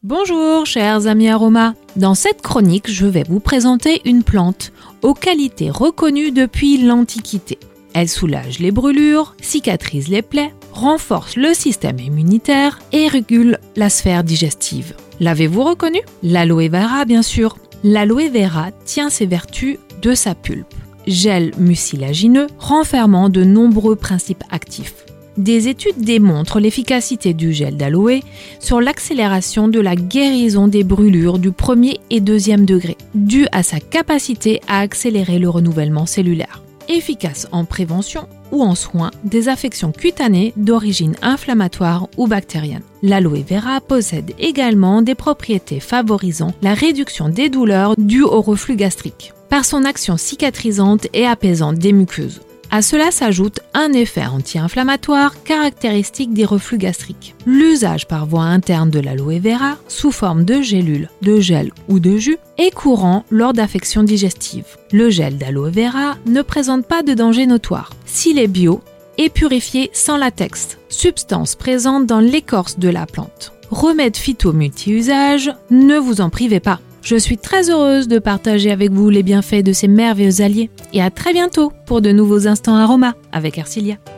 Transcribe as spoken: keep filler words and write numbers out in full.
Bonjour chers amis aromas, dans cette chronique je vais vous présenter une plante aux qualités reconnues depuis l'Antiquité. Elle soulage les brûlures, cicatrise les plaies, renforce le système immunitaire et régule la sphère digestive. L'avez-vous reconnu ? L'aloe vera bien sûr. L'aloe vera tient ses vertus de sa pulpe, gel mucilagineux renfermant de nombreux principes actifs. Des études démontrent l'efficacité du gel d'aloe sur l'accélération de la guérison des brûlures du premier et deuxième degré, due à sa capacité à accélérer le renouvellement cellulaire. Efficace en prévention ou en soins des affections cutanées d'origine inflammatoire ou bactérienne. L'aloe vera possède également des propriétés favorisant la réduction des douleurs dues au reflux gastrique, par son action cicatrisante et apaisante des muqueuses. À cela s'ajoute un effet anti-inflammatoire caractéristique des reflux gastriques. L'usage par voie interne de l'aloe vera, sous forme de gélules, de gel ou de jus, est courant lors d'affections digestives. Le gel d'aloe vera ne présente pas de danger notoire s'il est bio et purifié sans latex, substance présente dans l'écorce de la plante. Remède phyto multi-usage, ne vous en privez pas. Je suis très heureuse de partager avec vous les bienfaits de ces merveilleux alliés et à très bientôt pour de nouveaux instants aromas avec Ercilia.